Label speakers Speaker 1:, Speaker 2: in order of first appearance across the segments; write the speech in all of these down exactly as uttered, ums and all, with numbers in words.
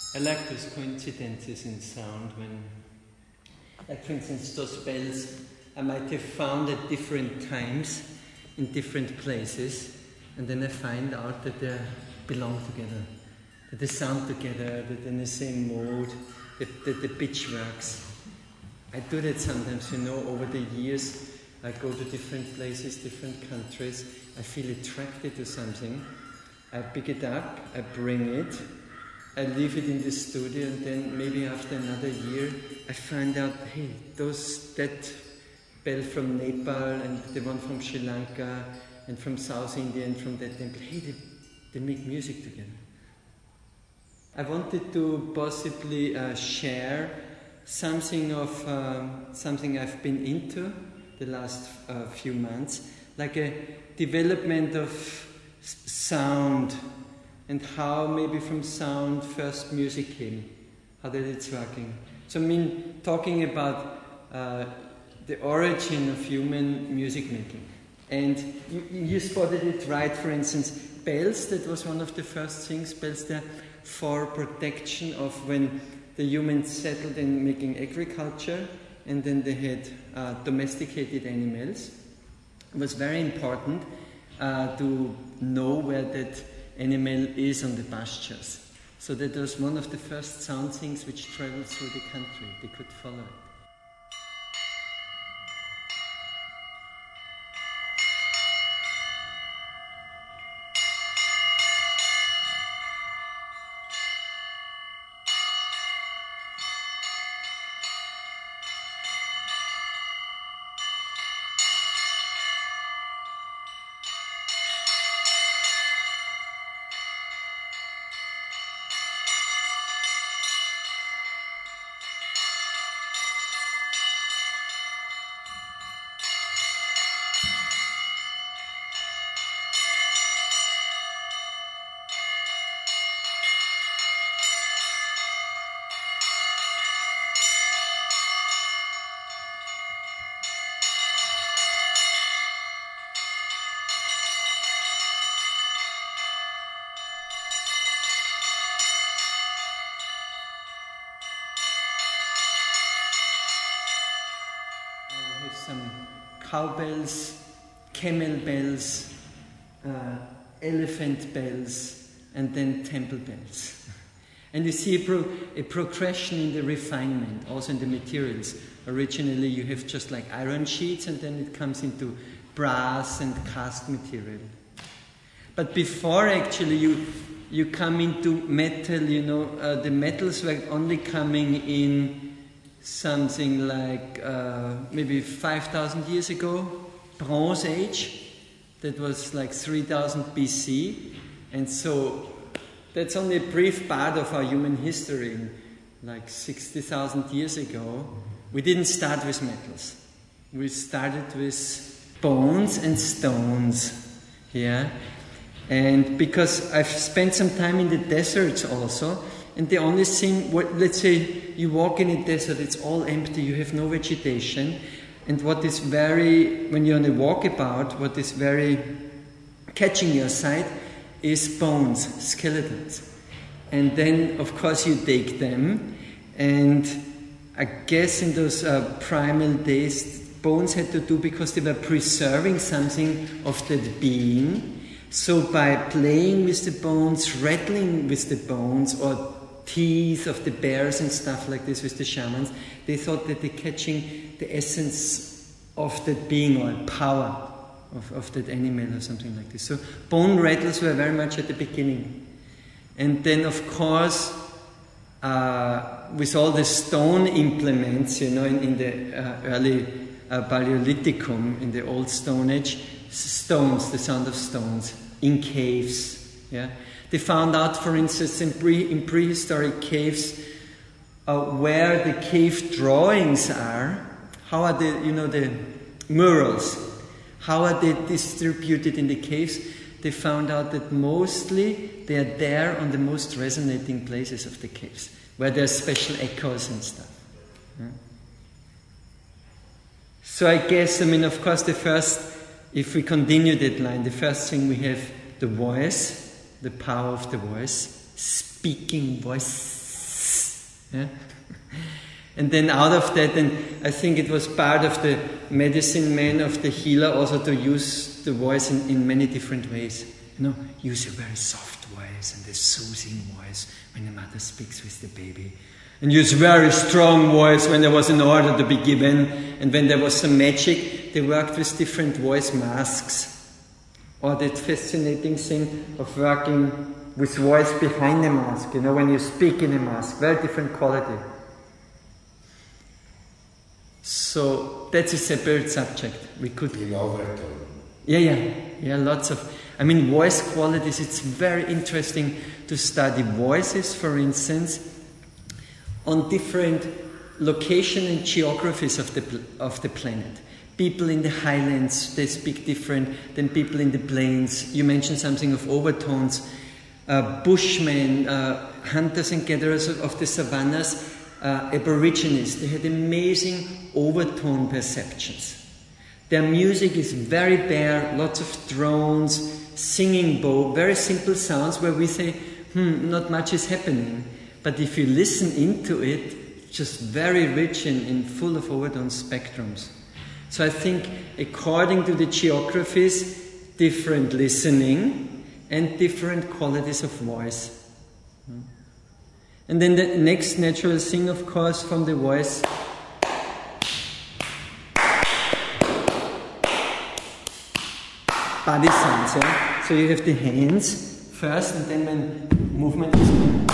Speaker 1: I like those coincidences in sound when, like for instance, those bells I might have found at different times in different places, and then I find out that they belong together, that they sound together, that they're in the same mode, that, that the pitch works. I do that sometimes, you know, over the years. I go to different places, different countries. I feel attracted to something. I pick it up, I bring it, I leave it in the studio, and then maybe after another year, I find out, hey, those that bell from Nepal and the one from Sri Lanka and from South India and from that temple, hey, they, they make music together. I wanted to possibly uh, share something of um, something I've been into the last uh, few months, like a development of s sound and how maybe from sound first music came, how that it's working. So I mean, talking about uh, the origin of human music making. And you, you spotted it right, for instance, bells, that was one of the first things, bells there for protection of when the humans settled in making agriculture, and then they had uh, domesticated animals. It was very important uh, to know where that animal is on the pastures. So that was one of the first sound things which traveled through the country. They could follow it. Some cowbells, camel bells, uh, elephant bells, and then temple bells. And you see a, pro a progression in the refinement, also in the materials. Originally you have just like iron sheets, and then it comes into brass and cast material. But before actually you, you come into metal, you know, uh, the metals were only coming in something like uh, maybe five thousand years ago, Bronze Age, that was like three thousand B C, and so that's only a brief part of our human history. Like sixty thousand years ago, we didn't start with metals. We started with bones and stones, yeah? And because I've spent some time in the deserts also, and the only thing, what, let's say you walk in a desert, it's all empty, you have no vegetation. And what is very, when you're on a walkabout, what is very catching your sight is bones, skeletons. And then, of course, you take them. And I guess in those uh, primal days, bones had to do because they were preserving something of that being. So by playing with the bones, rattling with the bones, or teeth of the bears and stuff like this with the shamans, they thought that they're catching the essence of that being or power of, of that animal or something like this. So bone rattles were very much at the beginning. And then of course, uh, with all the stone implements, you know, in, in the uh, early uh, Paleolithicum, in the old Stone Age, stones, the sound of stones, in caves, yeah. They found out, for instance, in, pre, in prehistoric caves, uh, where the cave drawings are, how are the, you know, the murals, how are they distributed in the caves? They found out that mostly they are there on the most resonating places of the caves, where there are special echoes and stuff. Yeah? So I guess, I mean, of course, the first, if we continue that line, the first thing we have the voice, the power of the voice, speaking voice, Yeah? And then out of that, and I think it was part of the medicine man, of the healer, also to use the voice in, in many different ways. You know, use a very soft voice and a soothing voice when the mother speaks with the baby. And use very strong voice when there was an order to be given. And when there was some magic, they worked with different voice masks. Or that fascinating thing of working with voice behind the mask. You know, when you speak in a mask, very different quality. So that's a separate subject. We could.
Speaker 2: In overtone.
Speaker 1: Yeah, yeah, yeah. Lots of. I mean, voice qualities. It's very interesting to study voices, for instance, on different location and geographies of the of the planet. People in the highlands, they speak different than people in the plains. You mentioned something of overtones. Uh, Bushmen, uh, hunters and gatherers of, of the savannas. Uh, Aborigines, they had amazing overtone perceptions. Their music is very bare, lots of drones, singing bowl, very simple sounds where we say, hmm, not much is happening. But if you listen into it, just very rich and, and full of overtone spectrums. So I think according to the geographies, different listening and different qualities of voice. And then the next natural thing, of course, from the voice, body sounds. Yeah? So you have the hands first, and then when movement is.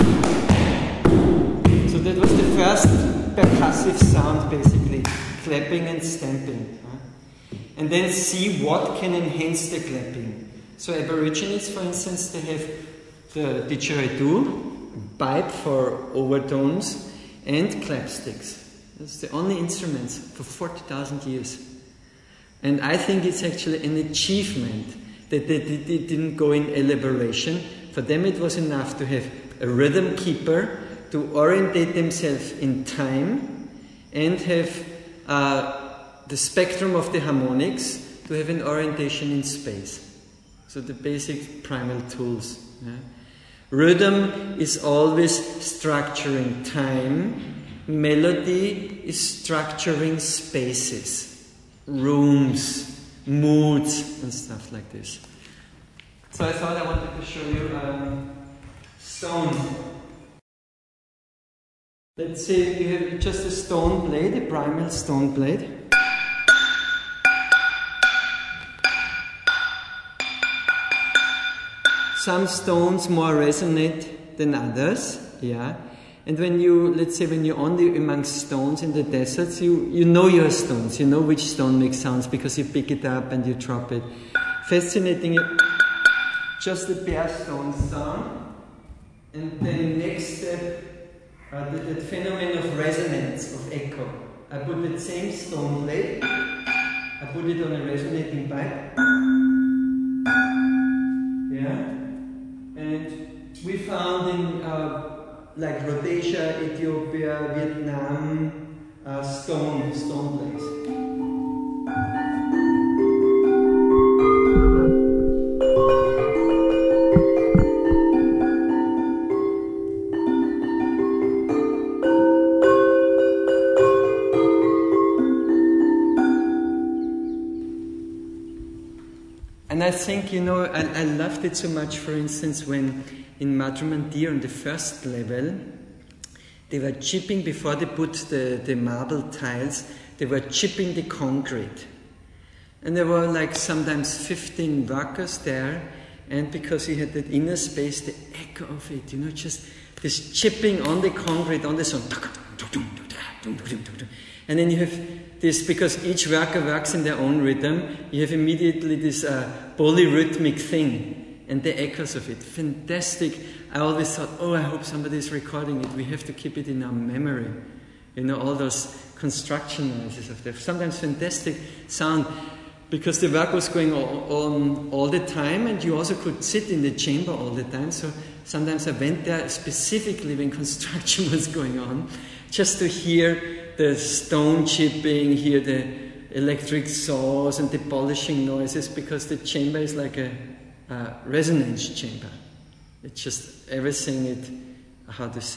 Speaker 1: So that was the first percussive sound, basically, clapping and stamping. Huh? And then see what can enhance the clapping. So Aborigines, for instance, they have the didgeridoo, pipe for overtones, and clapsticks. That's the only instruments for forty thousand years. And I think it's actually an achievement that they, they, they didn't go in elaboration. For them it was enough to have a rhythm keeper, to orientate themselves in time, and have uh, the spectrum of the harmonics, to have an orientation in space. So the basic primal tools. Yeah? Rhythm is always structuring time. Melody is structuring spaces, rooms, moods, and stuff like this. So I thought I wanted to show you um, stone. Let's say you have just a stone blade, a primal stone blade. Some stones more resonate than others, yeah. And when you, let's say, when you're only amongst stones in the deserts, you, you know your stones, you know which stone makes sounds because you pick it up and you drop it. Fascinating, just a bare stone sound. And then next step, uh, the, the phenomenon of resonance, of echo. I put the same stone blade, I put it on a resonating pipe. Yeah. And we found in uh, like Rhodesia, Ethiopia, Vietnam, uh, stone, stone blades. And I think, you know, I, I loved it so much, for instance, when in Madhur Mandir on the first level, they were chipping, before they put the, the marble tiles, they were chipping the concrete. And there were like sometimes fifteen workers there, and because he had that inner space, the echo of it, you know, just this chipping on the concrete, on the sound. And then you have this, because each worker works in their own rhythm, you have immediately this uh, polyrhythmic thing and the echoes of it. Fantastic. I always thought, oh, I hope somebody is recording it. We have to keep it in our memory. You know, all those construction noises of that. Sometimes fantastic sound, because the work was going on, on all the time, and you also could sit in the chamber all the time. So sometimes I went there specifically when construction was going on, just to hear the stone chipping, hear the electric saws and the polishing noises, because the chamber is like a, a resonance chamber. It's just everything, it, how to say,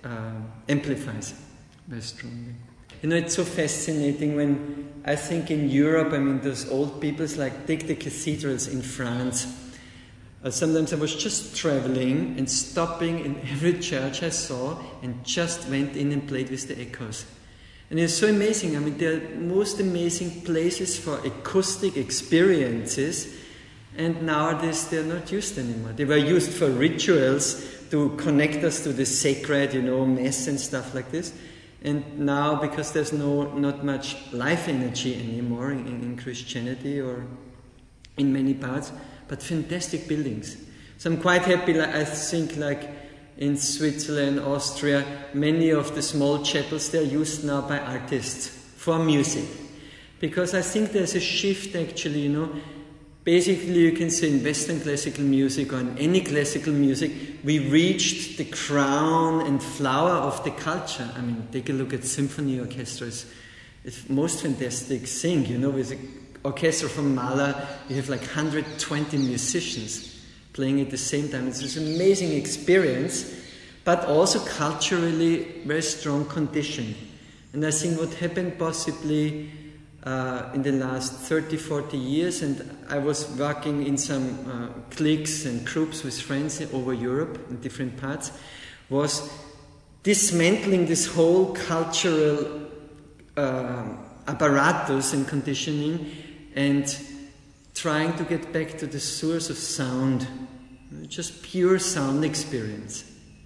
Speaker 1: uh, amplifies very strongly. You know, it's so fascinating when I think in Europe, I mean, those old peoples, like take the cathedrals in France. Uh, sometimes I was just traveling and stopping in every church I saw and just went in and played with the echoes. And it's so amazing. I mean, they're most amazing places for acoustic experiences, and nowadays they're not used anymore. They were used for rituals to connect us to the sacred, you know, mass and stuff like this. And now, because there's no not much life energy anymore in, in Christianity or in many parts, but fantastic buildings. So I'm quite happy, I think, like in Switzerland, Austria, many of the small chapels, they're used now by artists for music. Because I think there's a shift actually, you know. Basically, you can say in Western classical music or in any classical music, we reached the crown and flower of the culture. I mean, take a look at symphony orchestras. It's the most fantastic thing, you know, with an orchestra from Mahler, you have like one hundred twenty musicians playing at the same time. It's this amazing experience, but also culturally very strong condition. And I think what happened possibly uh, in the last thirty, forty years, and I was working in some uh, cliques and groups with friends over Europe in different parts, was dismantling this whole cultural uh, apparatus and conditioning and trying to get back to the source of sound, just pure sound experience.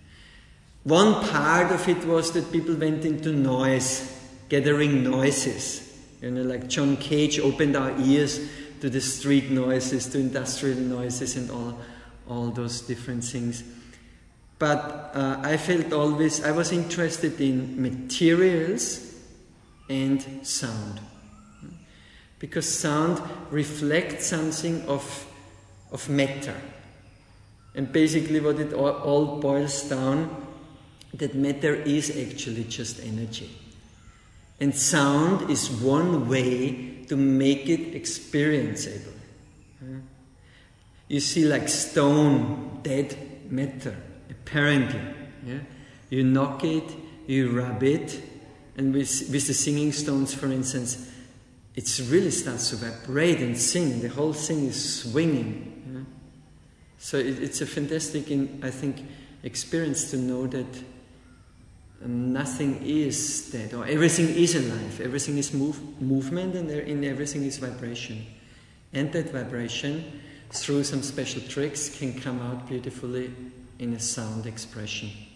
Speaker 1: One part of it was that people went into noise, gathering noises. You know, like John Cage opened our ears to the street noises, to industrial noises and all, all those different things. But uh, I felt always, I was interested in materials and sound. Because sound reflects something of, of matter. And basically what it all, all boils down, that matter is actually just energy. And sound is one way to make it experienceable. You see, like stone, dead matter, apparently. Yeah? You knock it, you rub it, and with, with the singing stones, for instance, it really starts to vibrate and sing. The whole thing is swinging. Yeah? So it, it's a fantastic, I think, experience to know that nothing is dead, or everything is alive. Everything is move, movement, and in everything is vibration. And that vibration, through some special tricks, can come out beautifully in a sound expression.